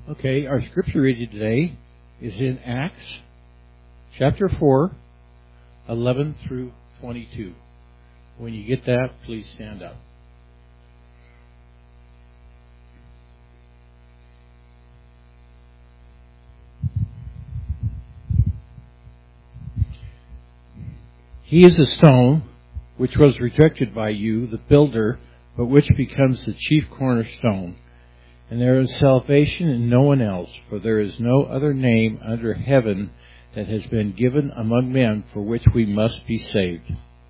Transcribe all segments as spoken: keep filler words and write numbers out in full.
Okay, our scripture reading today is in Acts chapter four, eleven through twenty-two. When you get that, please stand up. He is a stone which was rejected by you, the builder, but which becomes the chief cornerstone. And there is salvation in no one else, for there is no other name under heaven that has been given among men for which we must be saved.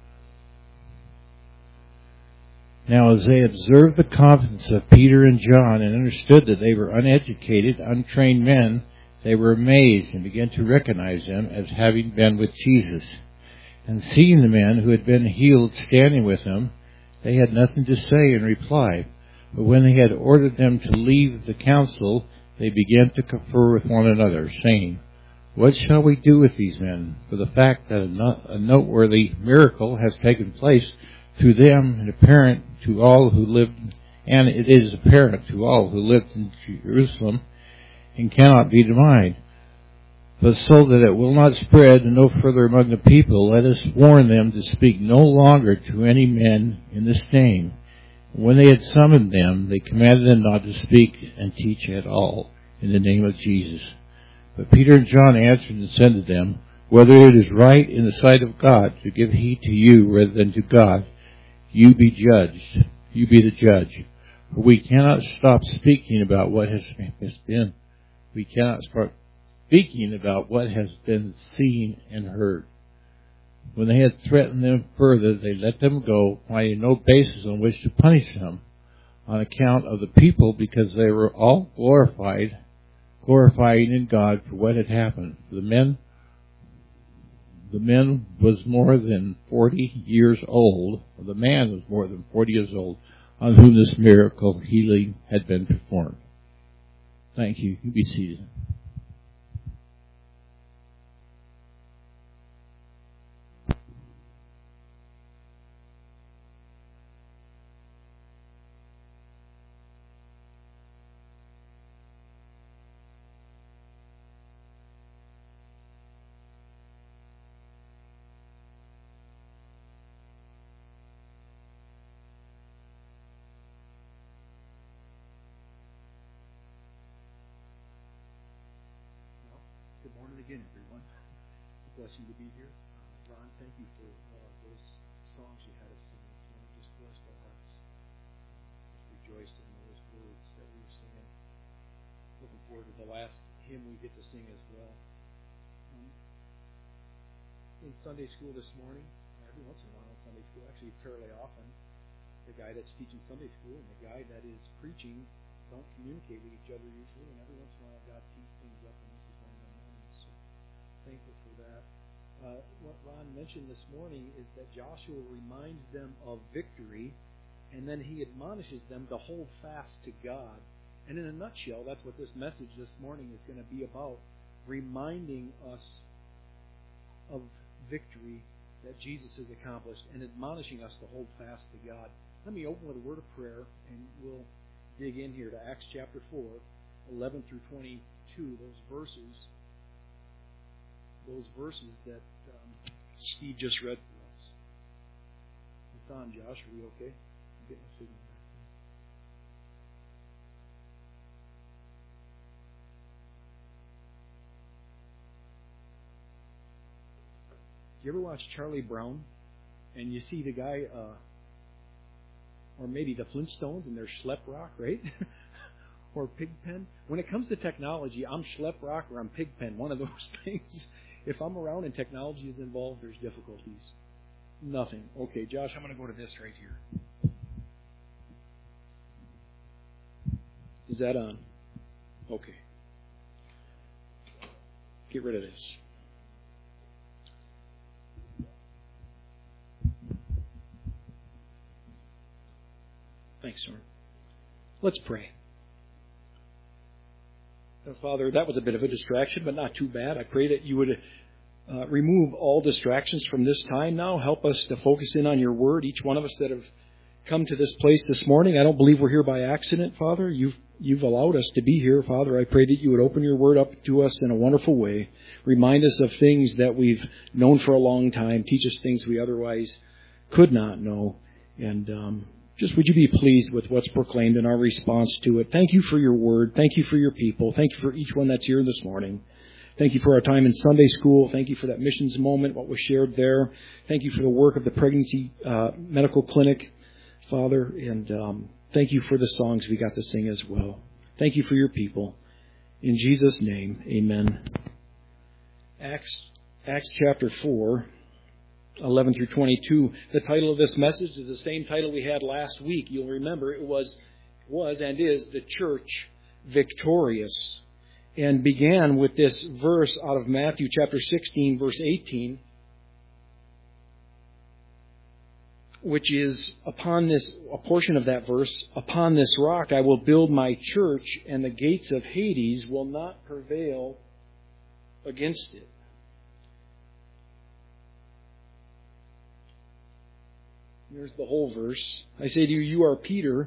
Now as they observed the confidence of Peter and John and understood that they were uneducated, untrained men, they were amazed and began to recognize them as having been with Jesus. And seeing the men who had been healed standing with him, they had nothing to say in reply. But when they had ordered them to leave the council, they began to confer with one another, saying, "What shall we do with these men? For the fact that a, not, a noteworthy miracle has taken place through them and apparent to all who lived, and it is apparent to all who lived in Jerusalem, and cannot be denied. But so that it will not spread no further among the people, let us warn them to speak no longer to any men in this name." When they had summoned them, they commanded them not to speak and teach at all in the name of Jesus. But Peter and John answered and said to them, "Whether it is right in the sight of God to give heed to you rather than to God, you be judged. You be the judge. For we cannot stop speaking about what has been. We cannot stop speaking about what has been seen and heard." When they had threatened them further, they let them go, finding no basis on which to punish them on account of the people, because they were all glorified, glorifying in God for what had happened. The men, the men was more than forty years old. Or the man was more than forty years old, on whom this miracle healing had been performed. Thank you. You be seated. Good morning again, everyone. A blessing to be here. Uh, Ron, thank you for uh, those songs you had us sing this morning. Just blessed our hearts. Just rejoiced in those words that we were singing. Looking forward to the last hymn we get to sing as well. Um, in Sunday school this morning, every once in a while in Sunday school, actually fairly often, the guy that's teaching Sunday school and the guy that is preaching don't communicate with each other usually, and every once in a while God tees things up, and this is one of them moments. So thankful for that. Uh, what Ron mentioned this morning is that Joshua reminds them of victory, and then he admonishes them to hold fast to God. And in a nutshell, that's what this message this morning is going to be about, reminding us of victory that Jesus has accomplished and admonishing us to hold fast to God. Let me open with a word of prayer, and we'll dig in here to Acts chapter four, eleven through twenty-two, those verses, those verses that um, Steve just read for us. It's on, Josh. Are we okay? I'm getting a signal back there. Do you ever watch Charlie Brown and you see the guy, uh, or maybe the Flintstones and their Schlep Rock, right? Or Pigpen? When it comes to technology, I'm Schlep Rock or I'm Pigpen, one of those things. If I'm around and technology is involved, there's difficulties. Nothing. Okay, Josh, I'm going to go to this right here. Is that on? Okay. Get rid of this. Thanks, Norm. Let's pray. Uh, Father, that was a bit of a distraction, but not too bad. I pray that you would uh, remove all distractions from this time now. Help us to focus in on your word. Each one of us that have come to this place this morning, I don't believe we're here by accident, Father. You've you've allowed us to be here, Father. I pray that you would open your word up to us in a wonderful way. Remind us of things that we've known for a long time. Teach us things we otherwise could not know. And um, just would you be pleased with what's proclaimed in our response to it. Thank you for your word. Thank you for your people. Thank you for each one that's here this morning. Thank you for our time in Sunday school. Thank you for that missions moment, what was shared there. Thank you for the work of the pregnancy uh, medical clinic, Father. And um, thank you for the songs we got to sing as well. Thank you for your people. In Jesus' name, amen. Acts, Acts chapter four, eleven through twenty-two. The title of this message is the same title we had last week. You'll remember it was, was and is The Church Victorious. And began with this verse out of Matthew chapter sixteen, verse eighteen, which is upon this, a portion of that verse, upon this rock I will build my church, and the gates of Hades will not prevail against it. Here's the whole verse. I say to you, you are Peter.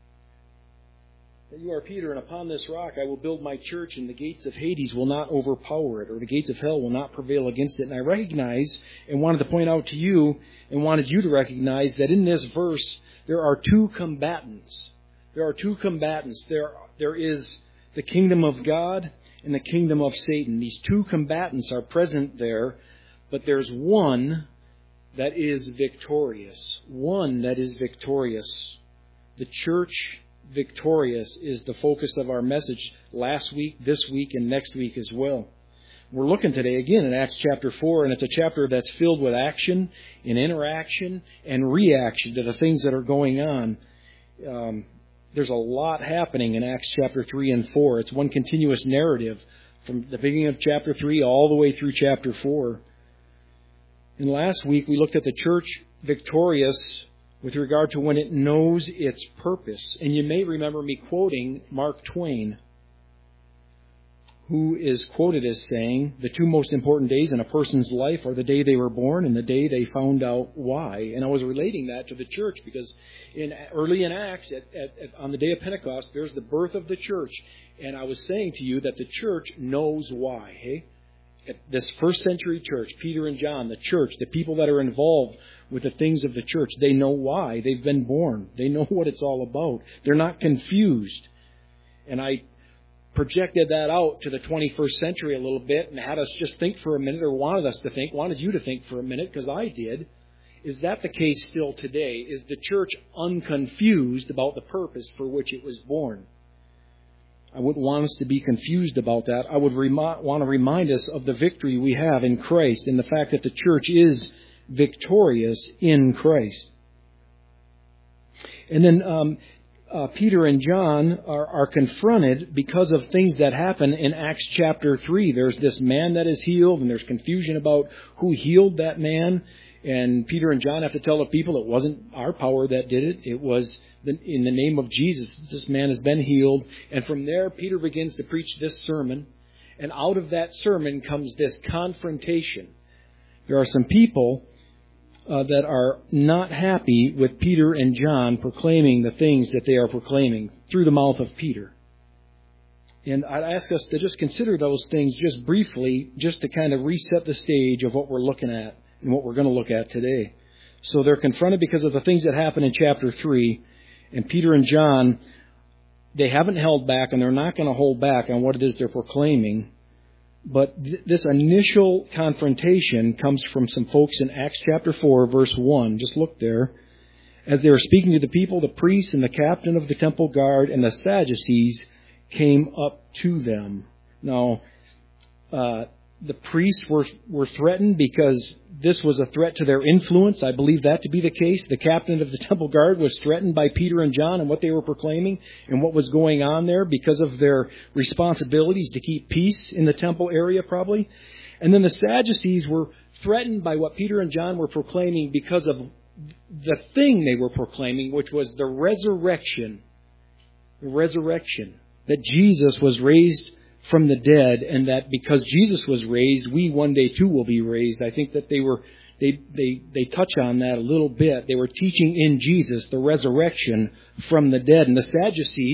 You are Peter, and upon this rock I will build my church, and the gates of Hades will not overpower it, or the gates of hell will not prevail against it. And I recognize and wanted to point out to you, and wanted you to recognize, that in this verse there are two combatants. There are two combatants. There, there is the kingdom of God and the kingdom of Satan. These two combatants are present there, but there's one that is victorious. One that is victorious. The church victorious is the focus of our message last week, this week, and next week as well. We're looking today again in Acts chapter four, and it's a chapter that's filled with action and interaction and reaction to the things that are going on. Um, there's a lot happening in Acts chapter three and four. It's one continuous narrative from the beginning of chapter three all the way through chapter four. And last week we looked at the church victorious with regard to when it knows its purpose. And you may remember me quoting Mark Twain, who is quoted as saying, the two most important days in a person's life are the day they were born and the day they found out why. And I was relating that to the church because in early in Acts, at, at, at, on the day of Pentecost, there's the birth of the church. And I was saying to you that the church knows why. Hey? At this first century church, Peter and John, the church, the people that are involved with the things of the church, they know why they've been born. They know what it's all about. They're not confused. And I projected that out to the twenty-first century a little bit and had us just think for a minute, or wanted us to think, wanted you to think for a minute, because I did. Is that the case still today? Is the church unconfused about the purpose for which it was born? I wouldn't want us to be confused about that. I would remi- want to remind us of the victory we have in Christ and the fact that the church is victorious in Christ. And then um, uh, Peter and John are, are confronted because of things that happen in Acts chapter three. There's this man that is healed, and there's confusion about who healed that man. And Peter and John have to tell the people it wasn't our power that did it. It was the, in the name of Jesus. This man has been healed. And from there, Peter begins to preach this sermon. And out of that sermon comes this confrontation. There are some people uh, that are not happy with Peter and John proclaiming the things that they are proclaiming through the mouth of Peter. And I'd ask us to just consider those things just briefly, just to kind of reset the stage of what we're looking at and what we're going to look at today. So they're confronted because of the things that happen in chapter three. And Peter and John, they haven't held back, and they're not going to hold back on what it is they're proclaiming. But th- this initial confrontation comes from some folks in Acts chapter four, verse one. Just look there. As they were speaking to the people, the priests and the captain of the temple guard and the Sadducees came up to them. Now, uh, the priests were were threatened because this was a threat to their influence. I believe that to be the case. The captain of the temple guard was threatened by Peter and John and what they were proclaiming and what was going on there because of their responsibilities to keep peace in the temple area, probably. And then the Sadducees were threatened by what Peter and John were proclaiming because of the thing they were proclaiming, which was the resurrection. The resurrection. That Jesus was raised from the dead, and that because Jesus was raised, we one day too will be raised. I think that they were they they they touch on that a little bit. They were teaching in Jesus the resurrection from the dead. And the Sadducees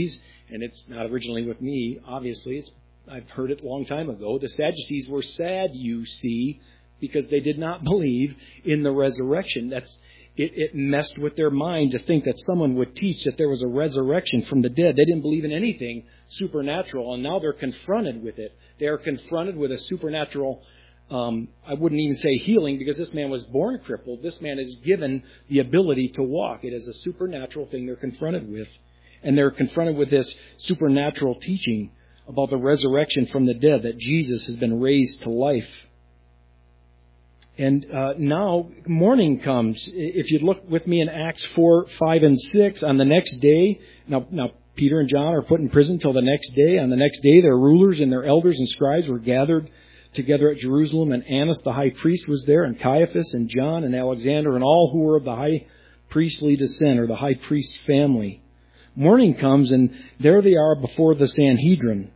and it's not originally with me, obviously. It's, I've heard it a long time ago. The Sadducees were sad, you see, because they did not believe in the resurrection. That's it, it messed with their mind to think that someone would teach that there was a resurrection from the dead. They didn't believe in anything supernatural, and now they're confronted with it. They are confronted with a supernatural, um, I wouldn't even say healing, because this man was born crippled. This man is given the ability to walk. It is a supernatural thing they're confronted with. And they're confronted with this supernatural teaching about the resurrection from the dead, that Jesus has been raised to life. And uh, now morning comes. If you look with me in Acts four, five, and six, on the next day, now, now Peter and John are put in prison till the next day. On the next day, their rulers and their elders and scribes were gathered together at Jerusalem, and Annas the high priest was there, and Caiaphas and John and Alexander and all who were of the high priestly descent, or the high priest's family. Morning comes, and there they are before the Sanhedrin.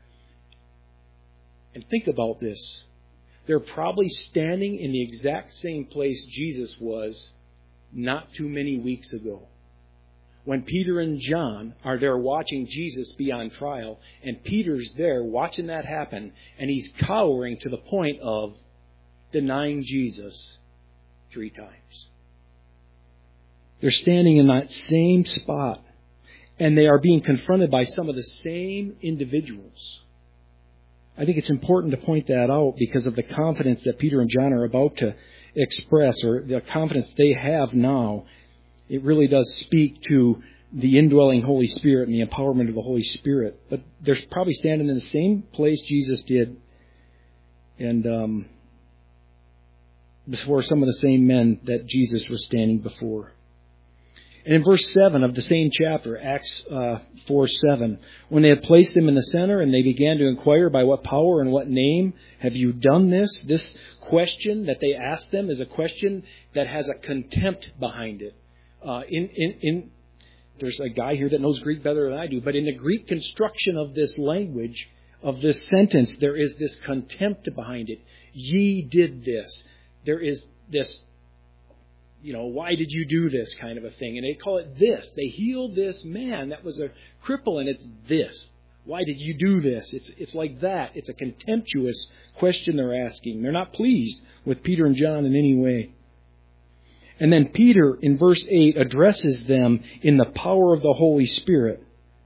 And think about this. They're probably standing in the exact same place Jesus was not too many weeks ago, when Peter and John are there watching Jesus be on trial, and Peter's there watching that happen, and he's cowering to the point of denying Jesus three times. They're standing in that same spot, and they are being confronted by some of the same individuals. I think it's important to point that out because of the confidence that Peter and John are about to express, or the confidence they have now. It really does speak to the indwelling Holy Spirit and the empowerment of the Holy Spirit. But they're probably standing in the same place Jesus did, and um, before some of the same men that Jesus was standing before. And in verse seven of the same chapter, Acts uh, four seven, when they had placed him in the center and they began to inquire, by what power and what name have you done this? This question that they asked them is a question that has a contempt behind it. Uh, in, in, in, there's a guy here that knows Greek better than I do, but in the Greek construction of this language, of this sentence, there is this contempt behind it. Ye did this. There is this, you know, why did you do this kind of a thing? And they call it this. They healed this man that was a cripple, and it's this. Why did you do this? It's it's like that. It's a contemptuous question they're asking. They're not pleased with Peter and John in any way. And then Peter, in verse eight, addresses them in the power of the Holy Spirit.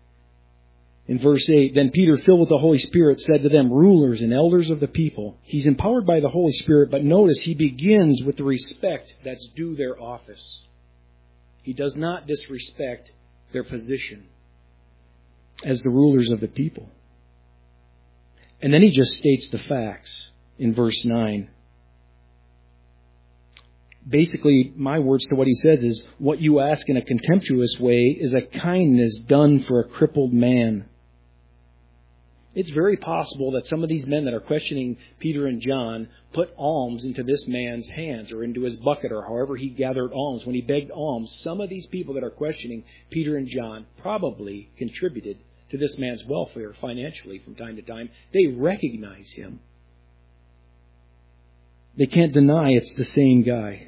In verse eight, then Peter, filled with the Holy Spirit, said to them, rulers and elders of the people. He's empowered by the Holy Spirit, but notice he begins with the respect that's due their office. He does not disrespect their position as the rulers of the people. And then he just states the facts in verse nine. Basically, my words to what he says is, what you ask in a contemptuous way is a kindness done for a crippled man. It's very possible that some of these men that are questioning Peter and John put alms into this man's hands, or into his bucket, or however he gathered alms. When he begged alms, some of these people that are questioning Peter and John probably contributed to this man's welfare financially from time to time. They recognize him. They can't deny it's the same guy.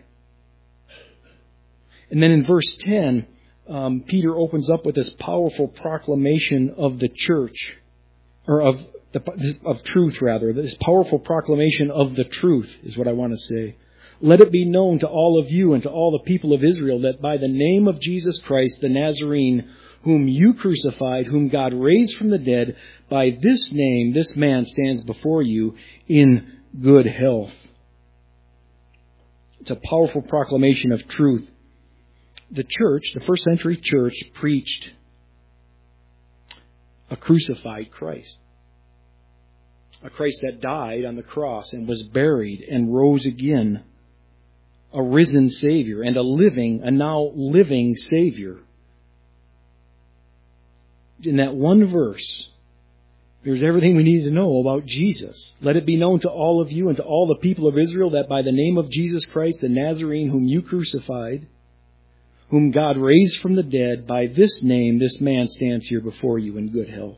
And then in verse ten, um, Peter opens up with this powerful proclamation of the church, or of the, of truth rather. This powerful proclamation of the truth is what I want to say. Let it be known to all of you and to all the people of Israel that by the name of Jesus Christ the Nazarene, whom you crucified, whom God raised from the dead, by this name this man stands before you in good health. It's a powerful proclamation of truth. The church, the first century church, preached a crucified Christ. A Christ that died on the cross and was buried and rose again. A risen Savior and a living, a now living Savior. In that one verse, there's everything we need to know about Jesus. Let it be known to all of you and to all the people of Israel that by the name of Jesus Christ, the Nazarene, whom you crucified, whom God raised from the dead, by this name this man stands here before you in good health.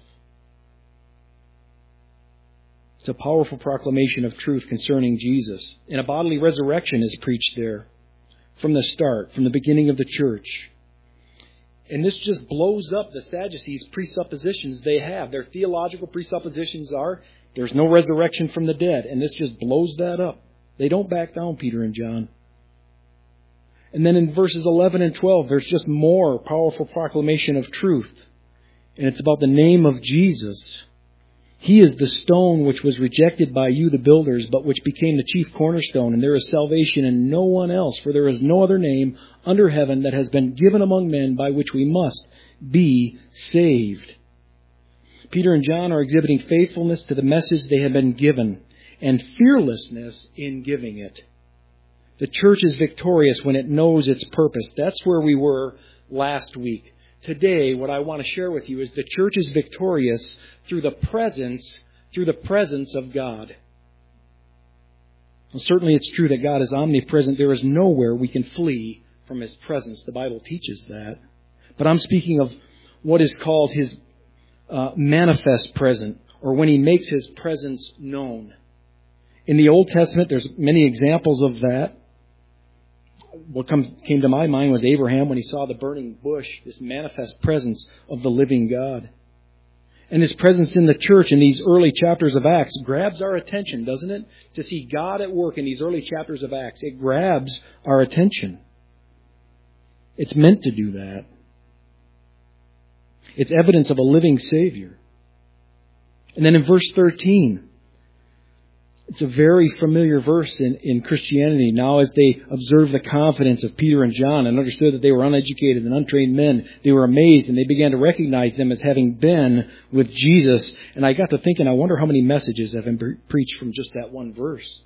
It's a powerful proclamation of truth concerning Jesus. And a bodily resurrection is preached there from the start, from the beginning of the church. And this just blows up the Sadducees' presuppositions they have. Their theological presuppositions are there's no resurrection from the dead. And this just blows that up. They don't back down, Peter and John. And then in verses eleven and twelve, there's just more powerful proclamation of truth. And it's about the name of Jesus. He is the stone which was rejected by you, the builders, but which became the chief cornerstone. And there is salvation in no one else, for there is no other name under heaven that has been given among men by which we must be saved. Peter and John are exhibiting faithfulness to the message they have been given and fearlessness in giving it. The church is victorious when it knows its purpose. That's where we were last week. Today, what I want to share with you is the church is victorious through the presence, through the presence of God. Well, certainly it's true that God is omnipresent. There is nowhere we can flee from His presence. The Bible teaches that. But I'm speaking of what is called His uh, manifest presence, or when He makes His presence known. In the Old Testament, there's many examples of that. What come, came to my mind was Abraham when he saw the burning bush, this manifest presence of the living God. And His presence in the church in these early chapters of Acts grabs our attention, doesn't it? To see God at work in these early chapters of Acts, it grabs our attention. It's meant to do that. It's evidence of a living Savior. And then in verse thirteen, it's a very familiar verse in, in Christianity. Now as they observed the confidence of Peter and John and understood that they were uneducated and untrained men, they were amazed and they began to recognize them as having been with Jesus. And I got to thinking, I wonder how many messages have been pre- preached from just that one verse.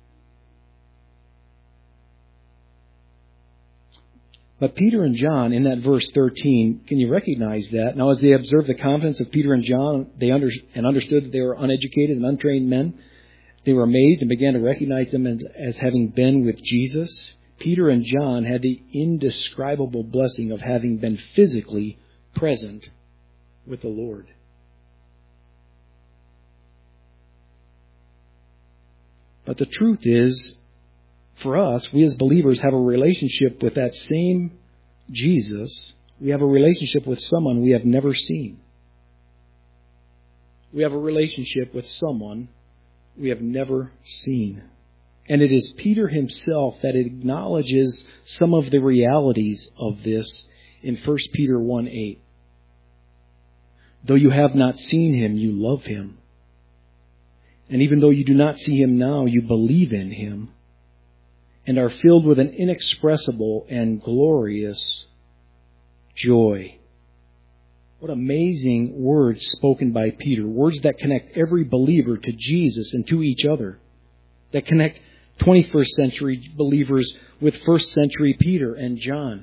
But Peter and John, in that verse thirteen, can you recognize that? Now as they observed the confidence of Peter and John, they under, and understood that they were uneducated and untrained men, they were amazed and began to recognize them as, as having been with Jesus. Peter and John had the indescribable blessing of having been physically present with the Lord. But the truth is, for us, we as believers have a relationship with that same Jesus. We have a relationship with someone we have never seen. We have a relationship with someone we have never seen. And it is Peter himself that acknowledges some of the realities of this in First Peter one eight. Though you have not seen Him, you love Him. And even though you do not see Him now, you believe in Him and are filled with an inexpressible and glorious joy. What amazing words spoken by Peter. Words that connect every believer to Jesus and to each other. That connect twenty-first century believers with first century Peter and John.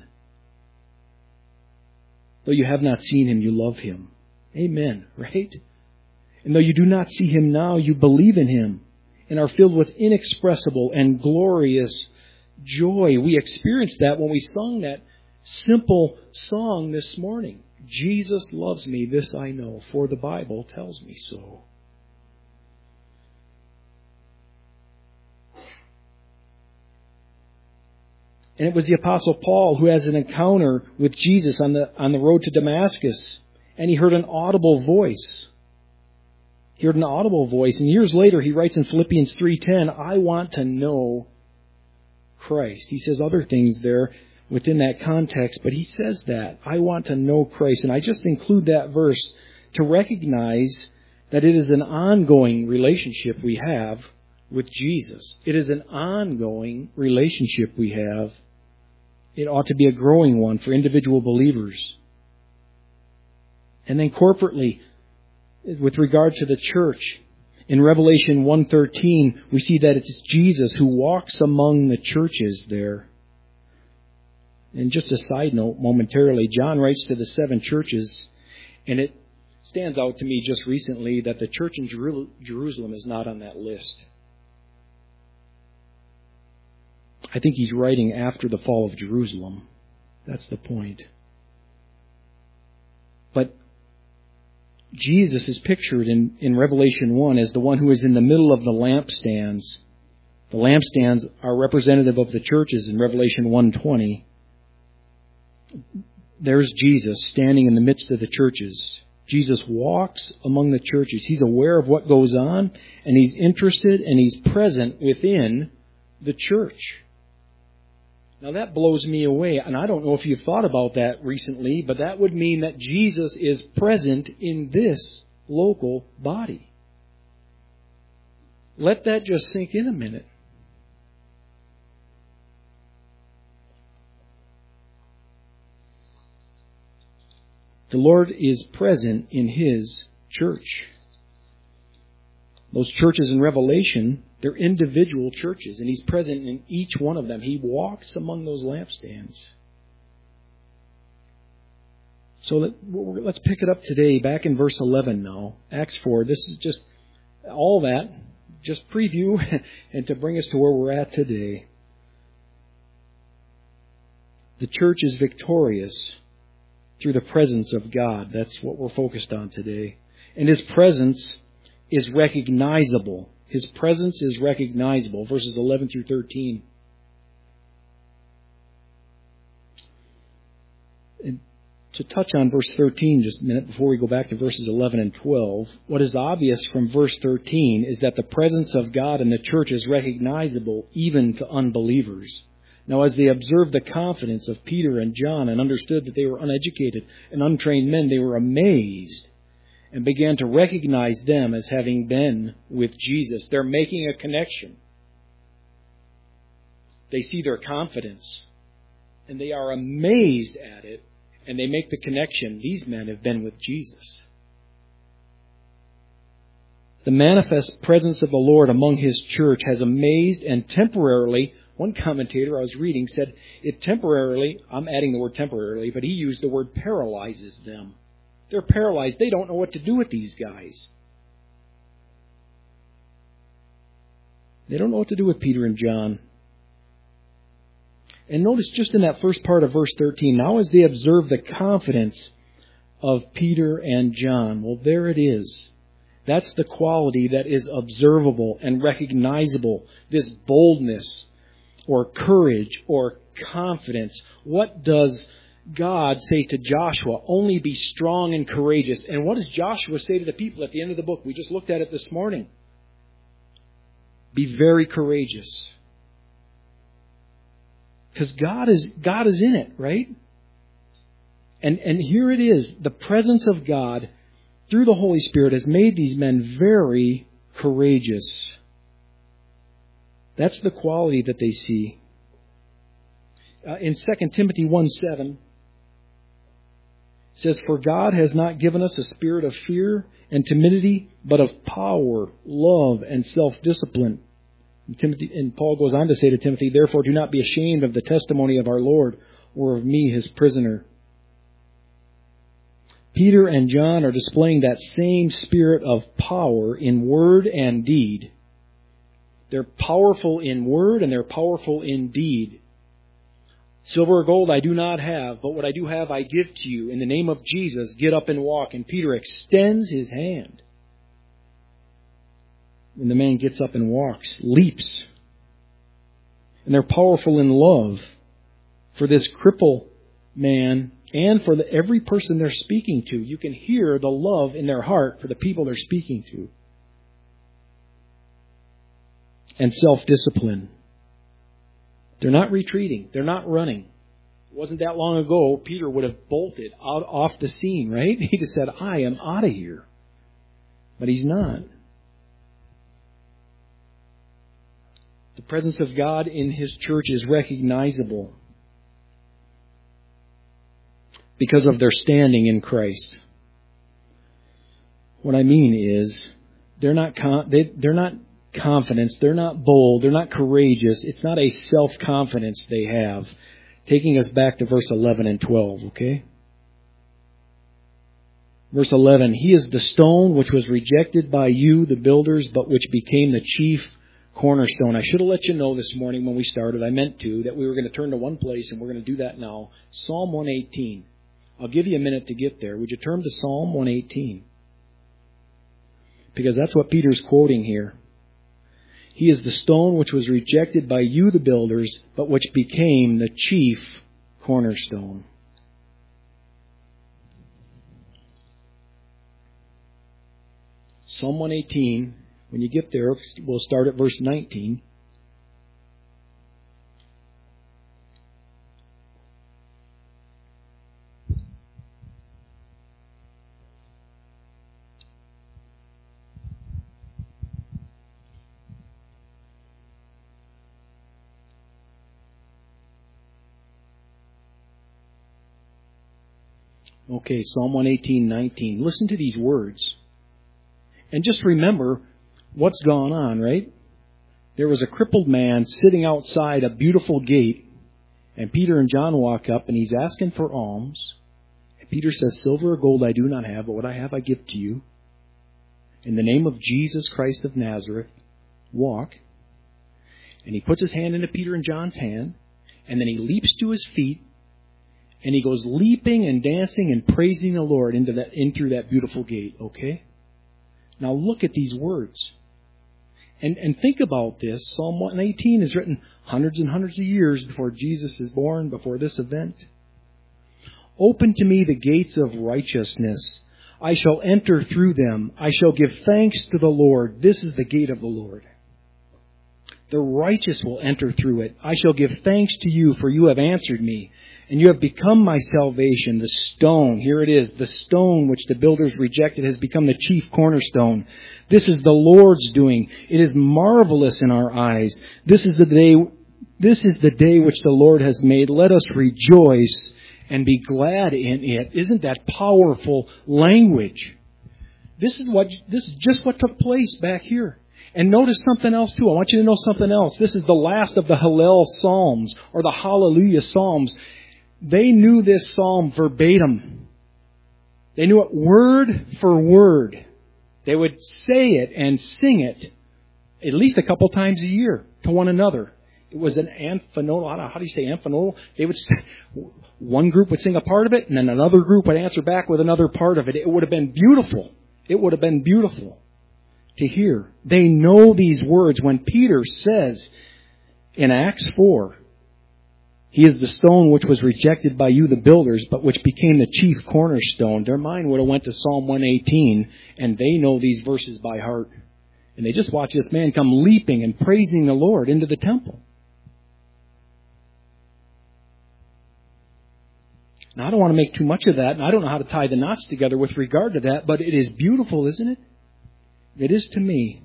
Though you have not seen Him, you love Him. Amen, right? And though you do not see Him now, you believe in Him and are filled with inexpressible and glorious joy. We experienced that when we sung that simple song this morning. Jesus loves me, this I know, for the Bible tells me so. And it was the Apostle Paul who has an encounter with Jesus on the on the road to Damascus. And he heard an audible voice. He heard an audible voice. And years later he writes in Philippians three ten, I want to know Christ. He says other things there within that context, but he says that. I want to know Christ. And I just include that verse to recognize that it is an ongoing relationship we have with Jesus. It is an ongoing relationship we have. It ought to be a growing one for individual believers. And then corporately, with regard to the church, in Revelation one thirteen, we see that it's Jesus who walks among the churches there. And just a side note, momentarily, John writes to the seven churches, and it stands out to me just recently that the church in Jerusalem is not on that list. I think he's writing after the fall of Jerusalem. That's the point. But Jesus is pictured in, in Revelation one as the one who is in the middle of the lampstands. The lampstands are representative of the churches in Revelation one twenty. there's Jesus standing in the midst of the churches. Jesus walks among the churches. He's aware of what goes on, and He's interested and He's present within the church. Now that blows me away, and I don't know if you've thought about that recently, but that would mean that Jesus is present in this local body. Let that just sink in a minute. The Lord is present in His church. Those churches in Revelation, they're individual churches, and He's present in each one of them. He walks among those lampstands. So let, let's pick it up today, back in verse eleven now. Acts four. This is just all that, just preview, and to bring us to where we're at today. The church is victorious through the presence of God. That's what we're focused on today. And His presence is recognizable. His presence is recognizable. Verses eleven through thirteen. And to touch on verse thirteen just a minute before we go back to verses eleven and twelve, what is obvious from verse thirteen is that the presence of God in the church is recognizable even to unbelievers. Now, as they observed the confidence of Peter and John and understood that they were uneducated and untrained men, they were amazed and began to recognize them as having been with Jesus. They're making a connection. They see their confidence, and they are amazed at it, and they make the connection. These men have been with Jesus. The manifest presence of the Lord among His church has amazed and temporarily, one commentator I was reading said it temporarily, I'm adding the word temporarily, but he used the word paralyzes them. They're paralyzed. They don't know what to do with these guys. They don't know what to do with Peter and John. And notice just in that first part of verse thirteen, now as they observe the confidence of Peter and John, well, there it is. That's the quality that is observable and recognizable, this boldness, or courage, or confidence. What does God say to Joshua? Only be strong and courageous. And what does Joshua say to the people at the end of the book? We just looked at it this morning. Be very courageous. Because God is God is in it, right? And and here it is. The presence of God through the Holy Spirit has made these men very courageous. That's the quality that they see. Uh, in Second Timothy one seven, it says, "For God has not given us a spirit of fear and timidity, but of power, love, and self-discipline." And, Timothy, and Paul goes on to say to Timothy, "Therefore do not be ashamed of the testimony of our Lord, or of me, His prisoner." Peter and John are displaying that same spirit of power in word and deed. They're powerful in word and they're powerful in deed. "Silver or gold I do not have, but what I do have I give to you. In the name of Jesus, get up and walk." And Peter extends his hand. And the man gets up and walks, leaps. And they're powerful in love for this cripple man and for the, every person they're speaking to. You can hear the love in their heart for the people they're speaking to. And self-discipline. They're not retreating. They're not running. It wasn't that long ago Peter would have bolted out off the scene, right? He just said, "I am out of here." But he's not. The presence of God in His church is recognizable because of their standing in Christ. What I mean is, they're not con- they, they're not confidence. They're not bold. They're not courageous. It's not a self-confidence they have. Taking us back to verse eleven and twelve, okay? Verse eleven, "He is the stone which was rejected by you, the builders, but which became the chief cornerstone." I should have let you know this morning when we started, I meant to, that we were going to turn to one place, and we're going to do that now. Psalm one eighteen. I'll give you a minute to get there. Would you turn to Psalm one eighteen? Because that's what Peter's quoting here. "He is the stone which was rejected by you, the builders, but which became the chief cornerstone." Psalm one eighteen. When you get there, we'll start at verse nineteen. Okay, Psalm one eighteen, nineteen. Listen to these words. And just remember what's gone on, right? There was a crippled man sitting outside a beautiful gate, and Peter and John walk up, and he's asking for alms. And Peter says, silver or gold I do not have, but what I have I give to you. In the name of Jesus Christ of Nazareth, walk. And he puts his hand into Peter and John's hand, and then he leaps to his feet, and he goes leaping and dancing and praising the Lord into that, in through that beautiful gate, okay? Now look at these words. And, and think about this. Psalm one eighteen is written hundreds and hundreds of years before Jesus is born, before this event. Open to me the gates of righteousness. I shall enter through them. I shall give thanks to the Lord. This is the gate of the Lord. The righteous will enter through it. I shall give thanks to you, for you have answered me. And you have become my salvation, the stone. Here it is. The stone which the builders rejected has become the chief cornerstone. This is the Lord's doing. It is marvelous in our eyes. This is the day, this is the day which the Lord has made. Let us rejoice and be glad in it. Isn't that powerful language? This is what, this is just what took place back here. And notice something else too. I want you to know something else. This is the last of the Hallel Psalms, or the Hallelujah Psalms. They knew this psalm verbatim. They knew it word for word. They would say it and sing it at least a couple times a year to one another. It was an anthonormal. How do you say anthonormal? They would say, one group would sing a part of it, and then another group would answer back with another part of it. It would have been beautiful. It would have been beautiful to hear. They know these words. When Peter says in Acts four, he is the stone which was rejected by you, the builders, but which became the chief cornerstone. Their mind would have went to Psalm one eighteen, and they know these verses by heart. And they just watch this man come leaping and praising the Lord into the temple. Now, I don't want to make too much of that, and I don't know how to tie the knots together with regard to that, but it is beautiful, isn't it? It is to me.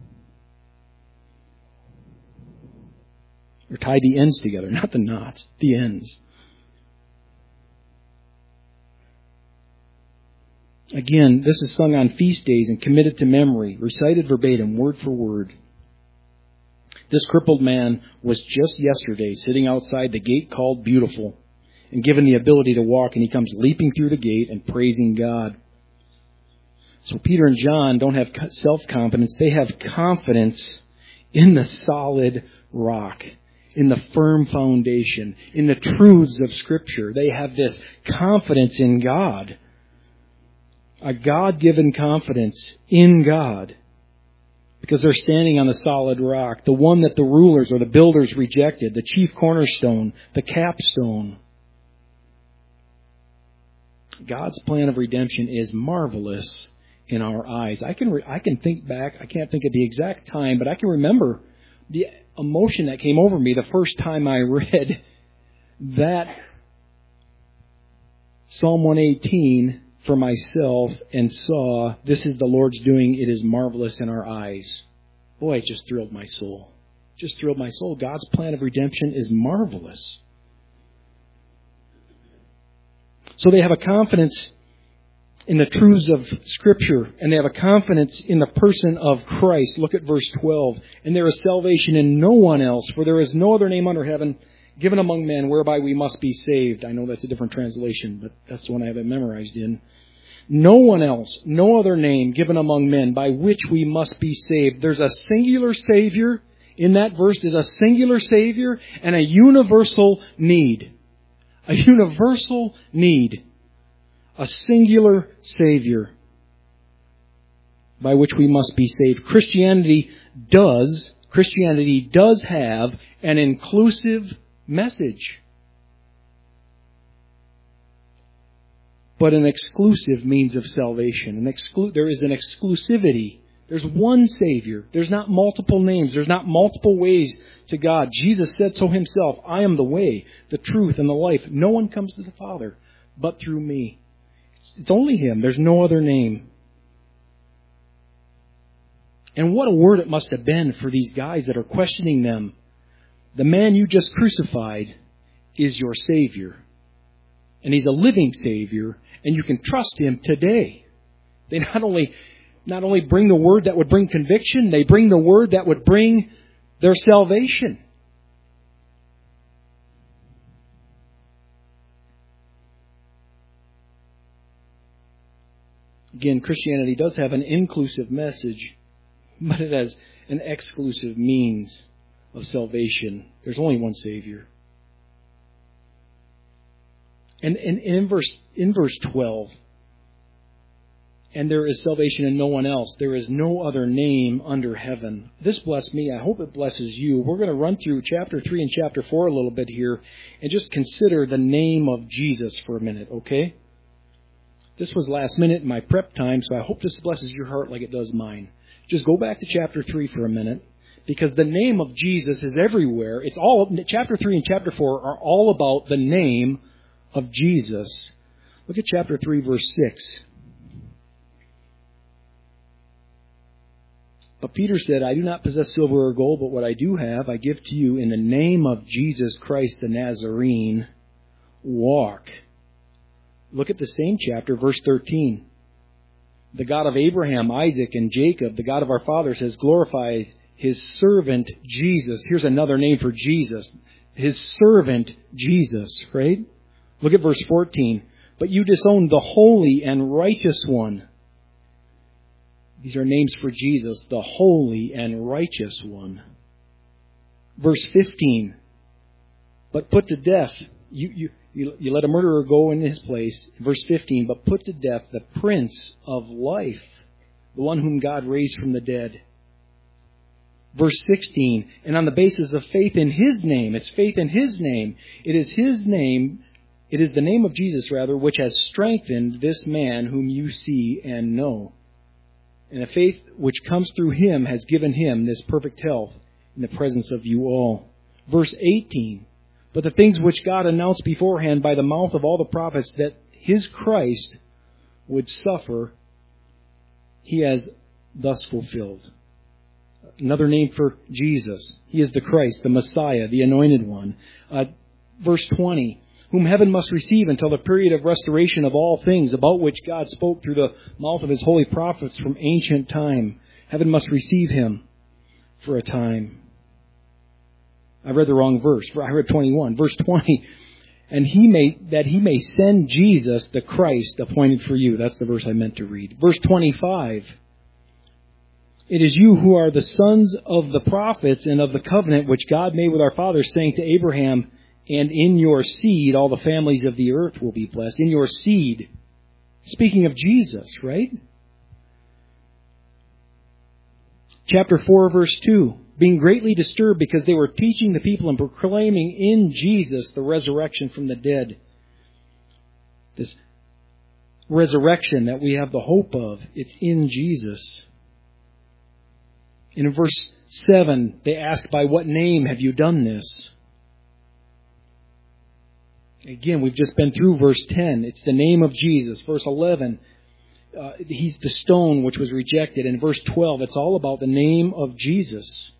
Or tie the ends together, not the knots, the ends. Again, this is sung on feast days and committed to memory, recited verbatim, word for word. This crippled man was just yesterday sitting outside the gate called Beautiful and given the ability to walk, and he comes leaping through the gate and praising God. So Peter and John don't have self-confidence. They have confidence in the solid rock, in the firm foundation, in the truths of Scripture. They have this confidence in God, a God-given confidence in God, because they're standing on the solid rock, the one that the rulers or the builders rejected, the chief cornerstone, the capstone. God's plan of redemption is marvelous in our eyes. I can re- I can think back. I can't think of the exact time, but I can remember the emotion that came over me the first time I read that Psalm one eighteen for myself and saw, this is the Lord's doing, it is marvelous in our eyes. Boy, it just thrilled my soul. Just thrilled my soul. God's plan of redemption is marvelous. So they have a confidence in the truths of Scripture, and they have a confidence in the person of Christ. Look at verse twelve. And there is salvation in no one else, for there is no other name under heaven given among men whereby we must be saved. I know that's a different translation, but that's the one I have it memorized in. No one else, no other name given among men by which we must be saved. There's a singular Savior. In that verse, there's a singular Savior and a universal need. A universal need. A singular Savior by which we must be saved. Christianity does, Christianity does have an inclusive message. but an exclusive means of salvation. An exclu- there is an exclusivity. There's one Savior. There's not multiple names. There's not multiple ways to God. Jesus said so himself, I am the way, the truth, and the life. No one comes to the Father but through me. It's only him. There's no other name. And what a word it must have been for these guys that are questioning them. The man you just crucified is your Savior. And he's a living Savior, and you can trust him today. They not only not only bring the word that would bring conviction, they bring the word that would bring their salvation. Again, Christianity does have an inclusive message, but it has an exclusive means of salvation. There's only one Savior. And, and, and in verse in verse twelve, and there is salvation in no one else. There is no other name under heaven. This blessed me. I hope it blesses you. We're going to run through chapter three and chapter four a little bit here and just consider the name of Jesus for a minute, okay? This was last minute in my prep time, so I hope this blesses your heart like it does mine. Just go back to chapter three for a minute, because the name of Jesus is everywhere. It's all chapter three and chapter four are all about the name of Jesus. Look at chapter three, verse six. But Peter said, I do not possess silver or gold, but what I do have I give to you in the name of Jesus Christ the Nazarene. Walk. Look at the same chapter, verse thirteen. The God of Abraham, Isaac, and Jacob, the God of our fathers, has glorified his servant Jesus. Here's another name for Jesus. His servant Jesus, right? Look at verse fourteen. But you disowned the holy and righteous one. These are names for Jesus, the holy and righteous one. Verse fifteen. But put to death, you, you, you, you let a murderer go in his place. Verse fifteen. But put to death the Prince of Life, the one whom God raised from the dead. Verse sixteen. And on the basis of faith in his name, it's faith in his name. It is his name, it is the name of Jesus, rather, which has strengthened this man whom you see and know. And the faith which comes through him has given him this perfect health in the presence of you all. Verse eighteen. But the things which God announced beforehand by the mouth of all the prophets that his Christ would suffer, he has thus fulfilled. Another name for Jesus. He is the Christ, the Messiah, the Anointed One. Uh, verse twenty. Whom heaven must receive until the period of restoration of all things, about which God spoke through the mouth of his holy prophets from ancient time. Heaven must receive him for a time. I read the wrong verse. I read twenty-one. Verse twenty. And he may, that he may send Jesus, the Christ, appointed for you. That's the verse I meant to read. Verse twenty-five. It is you who are the sons of the prophets and of the covenant which God made with our fathers, saying to Abraham, and in your seed all the families of the earth will be blessed. In your seed. Speaking of Jesus, right? Chapter four, verse two. Being greatly disturbed because they were teaching the people and proclaiming in Jesus the resurrection from the dead. This resurrection that we have the hope of, it's in Jesus. And in verse seven, they ask, by what name have you done this? Again, we've just been through verse ten. It's the name of Jesus. Verse eleven, uh, he's the stone which was rejected. And verse twelve, it's all about the name of Jesus.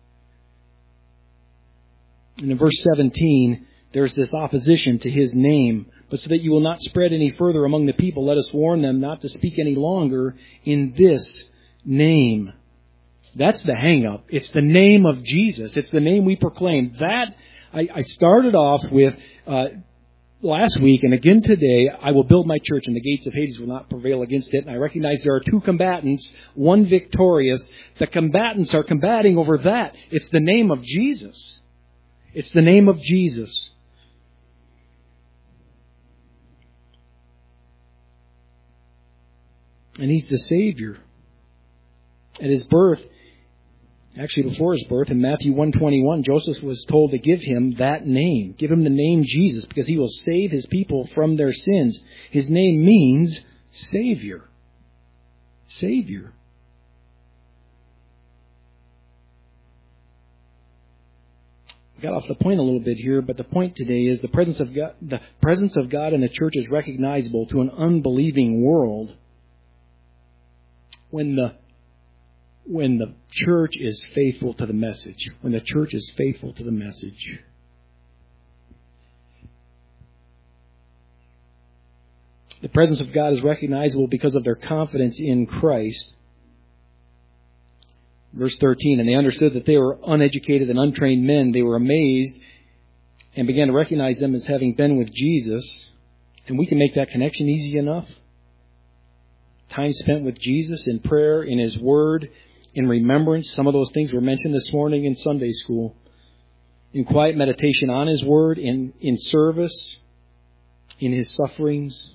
And in verse seventeen, there's this opposition to his name. But so that you will not spread any further among the people, let us warn them not to speak any longer in this name. That's the hang-up. It's the name of Jesus. It's the name we proclaim. That, I, I started off with... Uh, Last week and again today, I will build my church and the gates of Hades will not prevail against it. And I recognize there are two combatants, one victorious. The combatants are combating over that. It's the name of Jesus. It's the name of Jesus. And he's the Savior. At his birth, Actually, before his birth, in Matthew one twenty-one, Joseph was told to give him that name. Give him the name Jesus, because he will save his people from their sins. His name means Savior. Savior. I got off the point a little bit here, but the point today is the presence of God, the presence of God in the church is recognizable to an unbelieving world when the when the church is faithful to the message. When the church is faithful to the message. The presence of God is recognizable because of their confidence in Christ. Verse thirteen, and they understood that they were uneducated and untrained men. They were amazed and began to recognize them as having been with Jesus. And we can make that connection easy enough. Time spent with Jesus in prayer, in His Word, in remembrance. Some of those things were mentioned this morning in Sunday school. In quiet meditation on His Word, in, in service, in His sufferings.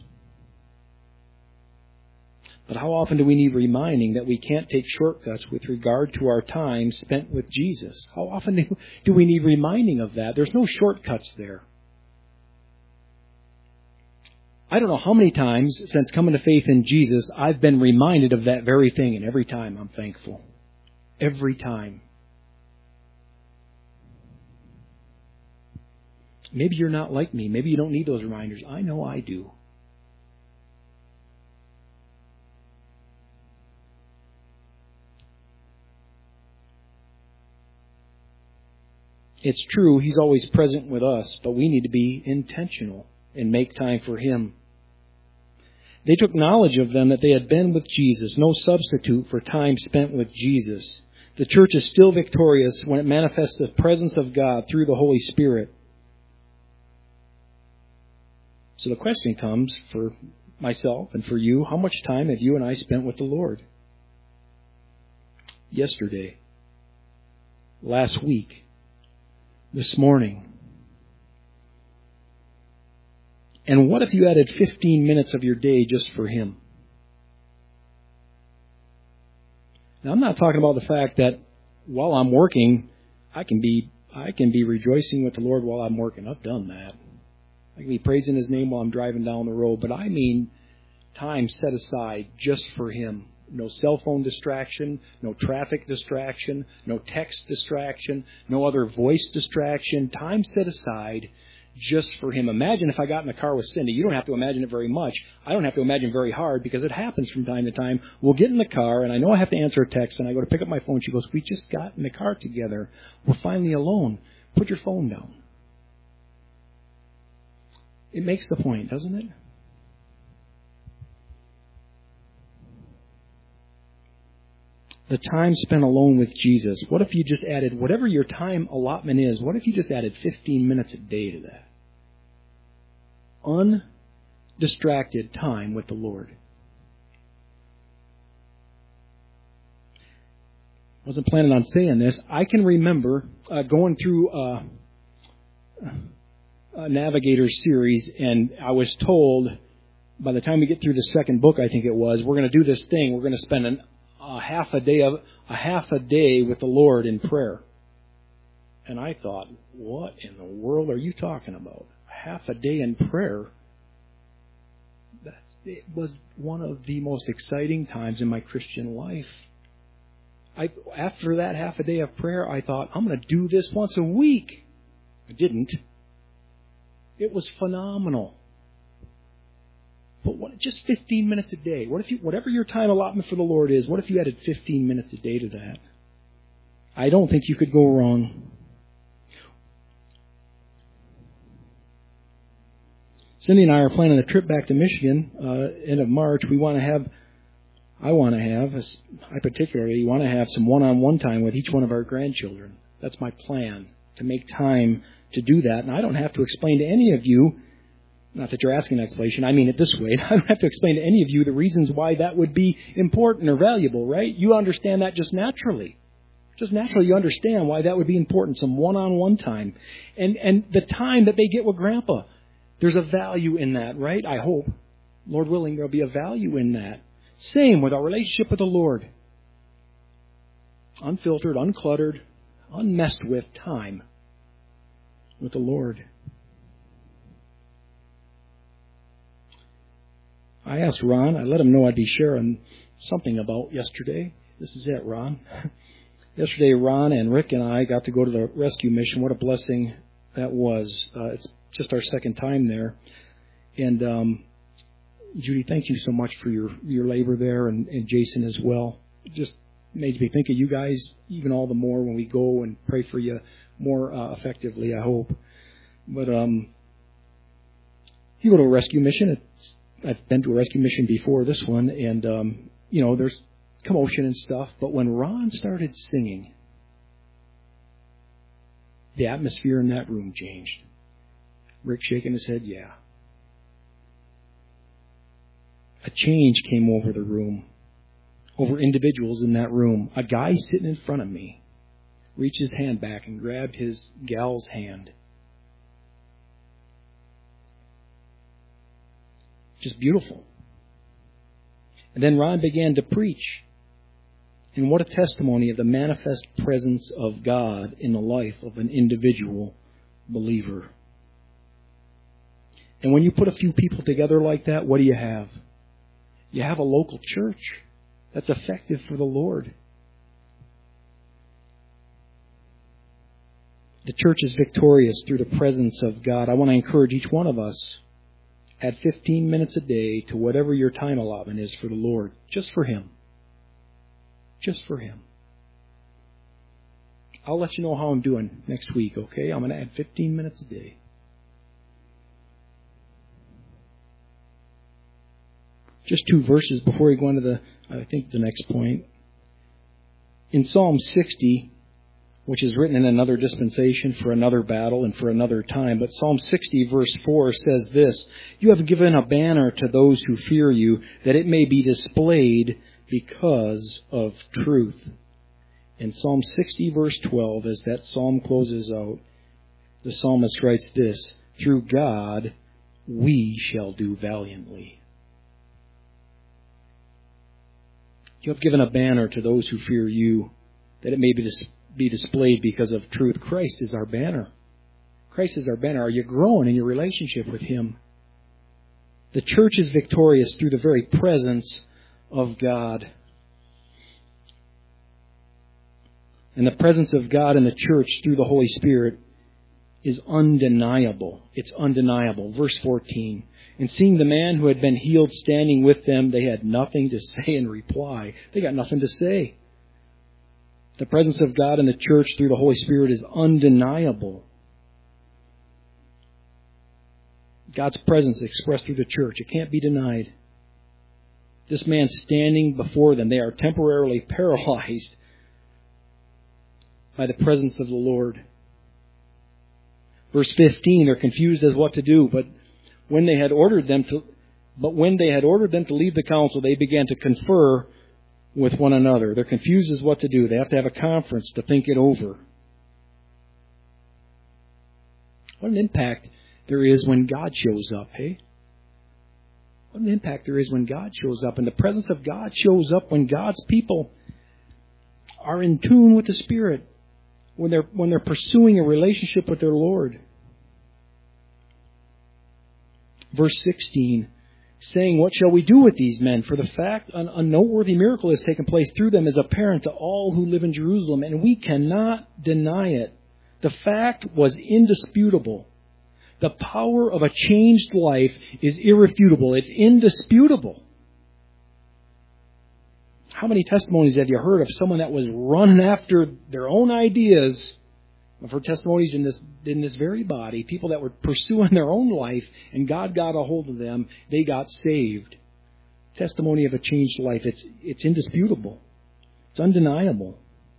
But how often do we need reminding that we can't take shortcuts with regard to our time spent with Jesus? How often do, do we need reminding of that? There's no shortcuts there. I don't know how many times since coming to faith in Jesus I've been reminded of that very thing, and every time I'm thankful. Every time. Maybe you're not like me. Maybe you don't need those reminders. I know I do. It's true, He's always present with us, but we need to be intentional and make time for Him. They took knowledge of them that they had been with Jesus, no substitute for time spent with Jesus. The church is still victorious when it manifests the presence of God through the Holy Spirit. So the question comes for myself and for you, how much time have you and I spent with the Lord? Yesterday, last week, this morning. And what if you added fifteen minutes of your day just for Him? Now, I'm not talking about the fact that while I'm working, I can be I can be rejoicing with the Lord while I'm working. I've done that. I can be praising His name while I'm driving down the road. But I mean time set aside just for Him. No cell phone distraction, no traffic distraction, no text distraction, no other voice distraction. Time set aside just for Him. Imagine if I got in the car with Cindy. You don't have to imagine it very much. I don't have to imagine very hard because it happens from time to time. We'll get in the car and I know I have to answer a text and I go to pick up my phone. She goes, we just got in the car together. We're finally alone. Put your phone down. It makes the point, doesn't it? The time spent alone with Jesus. What if you just added, whatever your time allotment is, what if you just added fifteen minutes a day to that? Undistracted time with the Lord. Wasn't planning on saying this. I can remember uh, going through uh, a Navigator's series, and I was told by the time we get through the second book, I think it was, we're going to do this thing. We're going to spend an A half a day of a half a day with the Lord in prayer. And I thought, what in the world are you talking about? Half a day in prayer? That's, it was one of the most exciting times in my Christian life. I, after that half a day of prayer, I thought, I'm going to do this once a week. I didn't. It was phenomenal. But what, just fifteen minutes a day. What if you, whatever your time allotment for the Lord is, what if you added fifteen minutes a day to that? I don't think you could go wrong. Cindy and I are planning a trip back to Michigan uh, end of March. We want to have, I want to have, I particularly want to have some one-on-one time with each one of our grandchildren. That's my plan, to make time to do that. And I don't have to explain to any of you, not that you're asking an explanation, I mean it this way. I don't have to explain to any of you the reasons why that would be important or valuable, right? You understand that just naturally. Just naturally you understand why that would be important, some one-on-one time. And and the time that they get with Grandpa, there's a value in that, right? I hope. Lord willing, there'll be a value in that. Same with our relationship with the Lord. unfiltered, uncluttered, unmessed with time with the Lord. I asked Ron, I let him know I'd be sharing something about yesterday. This is it, Ron. Yesterday, Ron and Rick and I got to go to the rescue mission. What a blessing that was. Uh, it's just our second time there. And um, Judy, thank you so much for your, your labor there, and, and Jason as well. It just made me think of you guys even all the more when we go and pray for you more uh, effectively, I hope. But um, you go to a rescue mission. It's, I've been to a rescue mission before this one, and, um, you know, there's commotion and stuff. But when Ron started singing, the atmosphere in that room changed. Rick shaking his head, yeah. A change came over the room, over individuals in that room. A guy sitting in front of me reached his hand back and grabbed his gal's hand. Just beautiful. And then Ron began to preach. And what a testimony of the manifest presence of God in the life of an individual believer. And when you put a few people together like that, what do you have? You have a local church that's effective for the Lord. The church is victorious through the presence of God. I want to encourage each one of us, add fifteen minutes a day to whatever your time allotment is for the Lord, just for Him. Just for Him. I'll let you know how I'm doing next week, okay? I'm going to add fifteen minutes a day. Just two verses before we go into the, I think, the next point. In Psalm sixty, which is written in another dispensation for another battle and for another time, but Psalm sixty verse four says this: "You have given a banner to those who fear you, that it may be displayed because of truth." In Psalm sixty verse twelve, as that psalm closes out, the psalmist writes this: "Through God we shall do valiantly." You have given a banner to those who fear you, that it may be, dis- be displayed because of truth. Christ is our banner. Christ is our banner. Are you growing in your relationship with Him? The church is victorious through the very presence of God. And the presence of God in the church through the Holy Spirit is undeniable. It's undeniable. Verse fourteen. "And seeing the man who had been healed standing with them, they had nothing to say in reply." They got nothing to say. The presence of God in the church through the Holy Spirit is undeniable. God's presence expressed through the church. It can't be denied. This man standing before them, they are temporarily paralyzed by the presence of the Lord. Verse fifteen, they're confused as what to do, but When they had ordered them to, but when they had ordered them to leave the council, they began to confer with one another. They're confused as what to do. They have to have a conference to think it over. What an impact there is when God shows up, hey? What an impact there is when God shows up. And the presence of God shows up when God's people are in tune with the Spirit, when they're when they're pursuing a relationship with their Lord. Verse sixteen, saying, "What shall we do with these men? For the fact an, a noteworthy miracle has taken place through them is apparent to all who live in Jerusalem, and we cannot deny it." The fact was indisputable. The power of a changed life is irrefutable. It's indisputable. How many testimonies have you heard of someone that was running after their own ideas? I've heard testimonies in this in this very body, people that were pursuing their own life, and God got a hold of them. They got saved. Testimony of a changed life. It's it's indisputable. It's undeniable.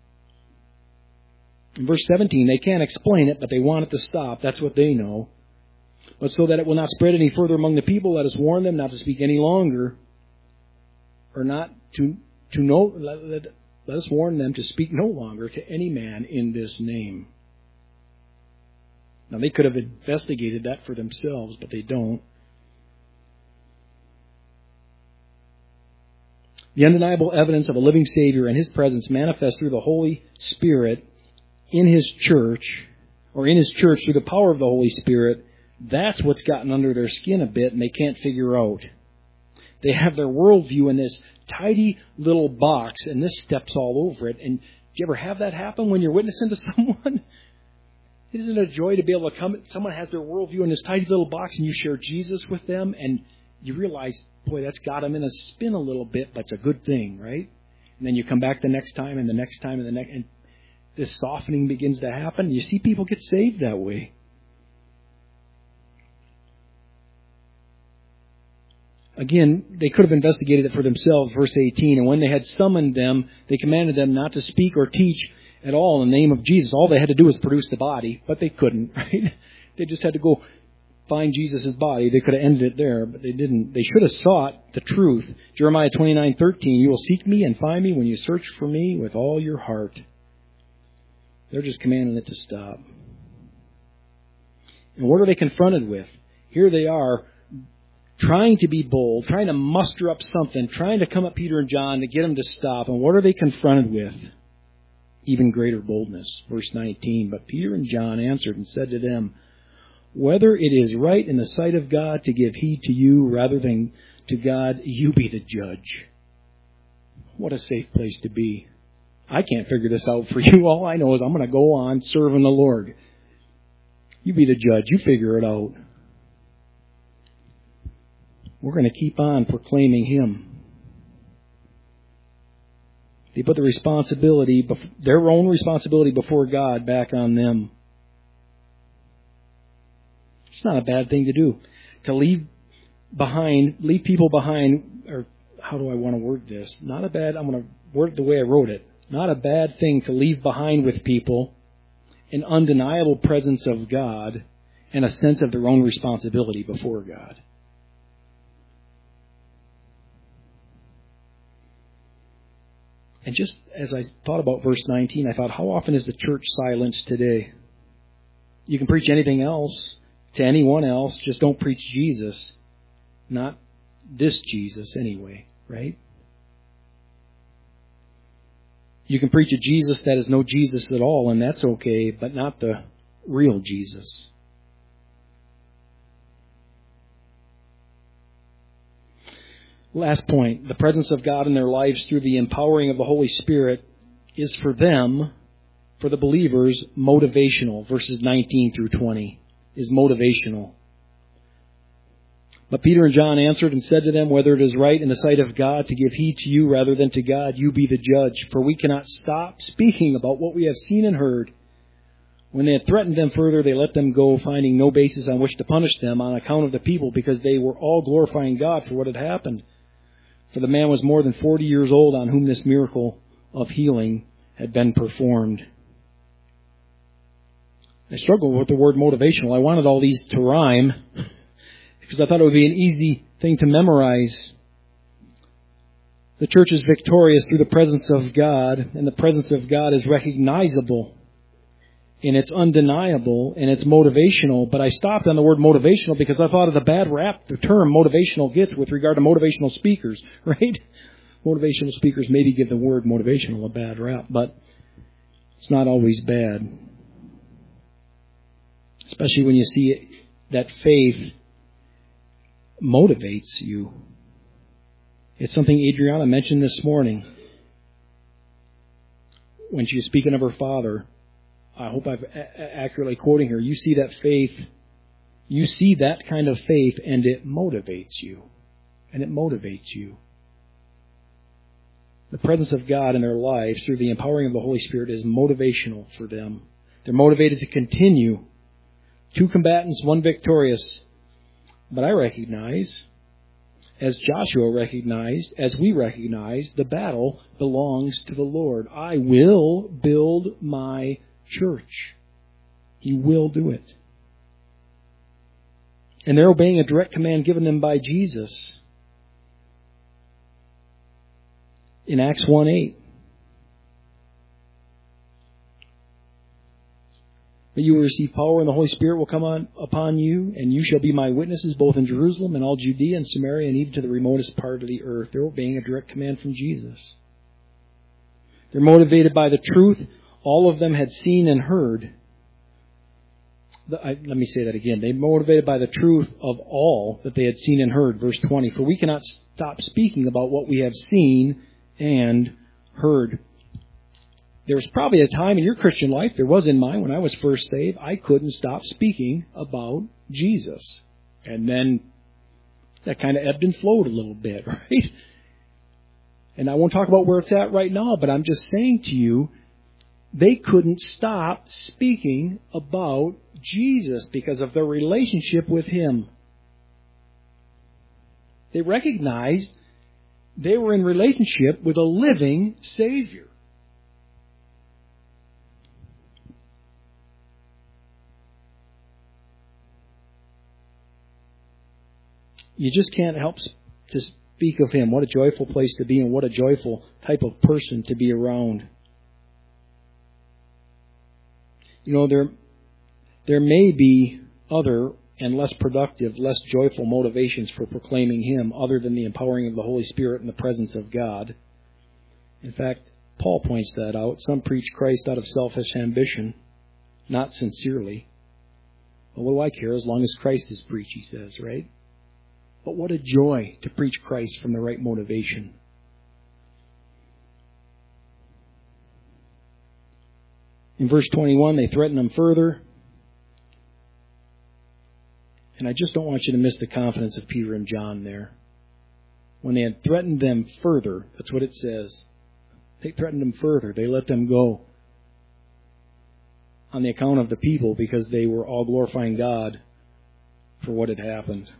In verse seventeen, they can't explain it, but they want it to stop. That's what they know. But so that it will not spread any further among the people, let us warn them not to speak any longer, or not to to know. Let, let, let us warn them to speak no longer to any man in this name. Now, they could have investigated that for themselves, but they don't. The undeniable evidence of a living Savior and His presence manifest through the Holy Spirit in His church, or in His church through the power of the Holy Spirit, that's what's gotten under their skin a bit and they can't figure out. They have their worldview in this tidy little box and this steps all over it. And do you ever have that happen when you're witnessing to someone? Isn't it a joy to be able to come, someone has their worldview in this tidy little box and you share Jesus with them and you realize, boy, that's got them in a spin a little bit, but it's a good thing, right? And then you come back the next time and the next time and the next, and this softening begins to happen. You see people get saved that way. Again, they could have investigated it for themselves, verse eighteen. And when they had summoned them, they commanded them not to speak or teach at all in the name of Jesus. All they had to do was produce the body, but they couldn't, right? They just had to go find Jesus' body. They could have ended it there, but they didn't. They should have sought the truth. Jeremiah twenty-nine thirteen, you will seek me and find me when you search for me with all your heart. They're just commanding it to stop. And what are they confronted with? Here they are, trying to be bold, trying to muster up something, trying to come at Peter and John to get them to stop. And what are they confronted with? Even greater boldness. Verse nineteen, but Peter and John answered and said to them, whether it is right in the sight of God to give heed to you rather than to God, you be the judge. What a safe place to be. I can't figure this out for you. All I know is I'm going to go on serving the Lord. You be the judge. You figure it out. We're going to keep on proclaiming Him. They put the responsibility, their own responsibility before God, back on them. It's not a bad thing to do. To leave behind, leave people behind, or how do I want to word this? Not a bad, I'm going to word it the way I wrote it. Not a bad thing to leave behind with people an undeniable presence of God and a sense of their own responsibility before God. And just as I thought about verse nineteen, I thought, how often is the church silenced today? You can preach anything else to anyone else, just don't preach Jesus. Not this Jesus anyway, right? You can preach a Jesus that is no Jesus at all, and that's okay, but not the real Jesus. Last point, the presence of God in their lives through the empowering of the Holy Spirit is for them, for the believers, motivational. Verses nineteen through twenty is motivational. But Peter and John answered and said to them, whether it is right in the sight of God to give heed to you rather than to God, you be the judge. For we cannot stop speaking about what we have seen and heard. When they had threatened them further, they let them go, finding no basis on which to punish them on account of the people, because they were all glorifying God for what had happened. For the man was more than forty years old on whom this miracle of healing had been performed. I struggled with the word motivational. I wanted all these to rhyme, because I thought it would be an easy thing to memorize. The church is victorious through the presence of God, and the presence of God is recognizable, and it's undeniable, and it's motivational. But I stopped on the word motivational because I thought of the bad rap the term motivational gets with regard to motivational speakers, right? Motivational speakers maybe give the word motivational a bad rap, but it's not always bad. Especially when you see it, that faith motivates you. It's something Adriana mentioned this morning when she was speaking of her father. I hope I'm a- accurately quoting her. You see that faith, you see that kind of faith, and it motivates you. And it motivates you. The presence of God in their lives through the empowering of the Holy Spirit is motivational for them. They're motivated to continue. Two combatants, one victorious. But I recognize, as Joshua recognized, as we recognize, the battle belongs to the Lord. I will build my church. He will do it. And they're obeying a direct command given them by Jesus. In Acts one eight. But you will receive power, and the Holy Spirit will come on upon you, and you shall be my witnesses both in Jerusalem and all Judea and Samaria and even to the remotest part of the earth. They're obeying a direct command from Jesus. They're motivated by the truth all of them had seen and heard. The, I, let me say that again. They're motivated by the truth of all that they had seen and heard. Verse twenty. For we cannot stop speaking about what we have seen and heard. There was probably a time in your Christian life, there was in mine when I was first saved, I couldn't stop speaking about Jesus. And then that kind of ebbed and flowed a little bit, right? And I won't talk about where it's at right now, but I'm just saying to you, they couldn't stop speaking about Jesus because of their relationship with Him. They recognized they were in relationship with a living Savior. You just can't help to speak of Him. What a joyful place to be, and what a joyful type of person to be around. You know, there, there may be other and less productive, less joyful motivations for proclaiming Him other than the empowering of the Holy Spirit and the presence of God. In fact, Paul points that out. Some preach Christ out of selfish ambition, not sincerely. But what do I care as long as Christ is preached, he says, right? But what a joy to preach Christ from the right motivation. In verse twenty-one, they threaten them further. And I just don't want you to miss the confidence of Peter and John there. When they had threatened them further, that's what it says. They threatened them further. They let them go on the account of the people because they were all glorifying God for what had happened.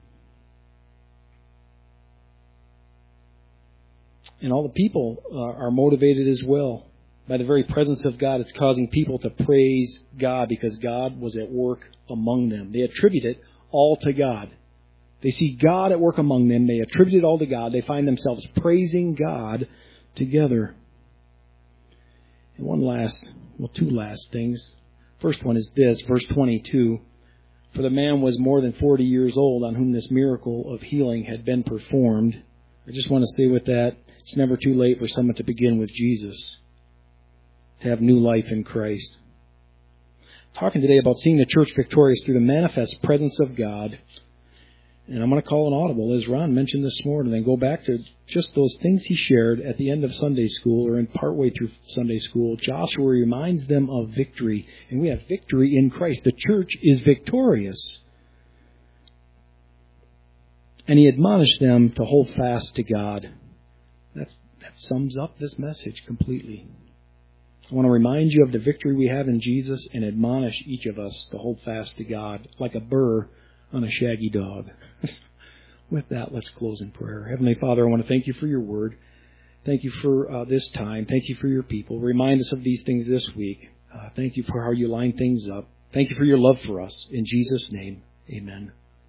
And all the people uh, are motivated as well. By the very presence of God, it's causing people to praise God because God was at work among them. They attribute it all to God. They see God at work among them. They attribute it all to God. They find themselves praising God together. And one last, well, two last things. First one is this, verse twenty-two. For the man was more than forty years old on whom this miracle of healing had been performed. I just want to say with that, it's never too late for someone to begin with Jesus, to have new life in Christ. Talking today about seeing the church victorious through the manifest presence of God. And I'm going to call an audible, as Ron mentioned this morning, and go back to just those things he shared at the end of Sunday school or in partway through Sunday school. Joshua reminds them of victory, and we have victory in Christ. The church is victorious. And he admonished them to hold fast to God. That's, that sums up this message completely. I want to remind you of the victory we have in Jesus and admonish each of us to hold fast to God like a burr on a shaggy dog. With that, let's close in prayer. Heavenly Father, I want to thank you for your word. Thank you for uh, this time. Thank you for your people. Remind us of these things this week. Uh, thank you for how you line things up. Thank you for your love for us. In Jesus' name, amen.